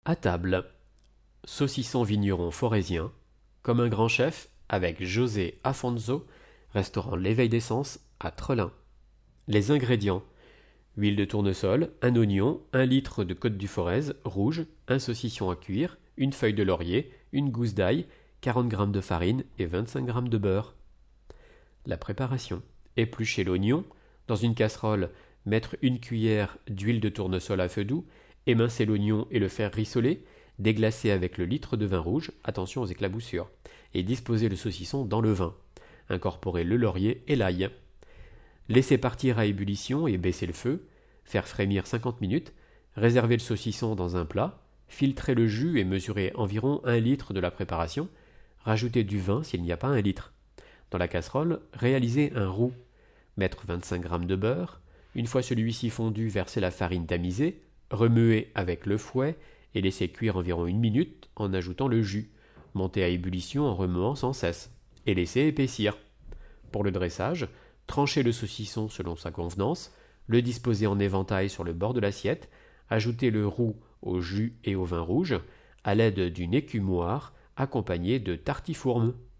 À table, saucisson vigneron forésien, comme un grand chef, avec José Afonso, restaurant L'Éveil des Sens à Trelin. Les ingrédients: huile de tournesol, un oignon, 1 litre de côte du Forez rouge, un saucisson à cuire, une feuille de laurier, une gousse d'ail, 40 g de farine et 25 g de beurre. La préparation: éplucher l'oignon, dans une casserole, mettre 1 cuillère d'huile de tournesol à feu doux, émincer l'oignon et le faire rissoler, déglacer avec le litre de vin rouge, attention aux éclaboussures, et disposer le saucisson dans le vin. Incorporer le laurier et l'ail. Laisser partir à ébullition et baisser le feu, faire frémir 50 minutes, réserver le saucisson dans un plat, filtrer le jus et mesurer environ 1 litre de la préparation, rajouter du vin s'il n'y a pas 1 litre. Dans la casserole, réaliser un roux, mettre 25 g de beurre, une fois celui-ci fondu, verser la farine tamisée, remuer avec le fouet et laisser cuire environ 1 minute en ajoutant le jus, monter à ébullition en remuant sans cesse, et laisser épaissir. Pour le dressage, trancher le saucisson selon sa convenance, le disposer en éventail sur le bord de l'assiette, ajouter le roux au jus et au vin rouge, à l'aide d'une écumoire accompagnée de tartifourme.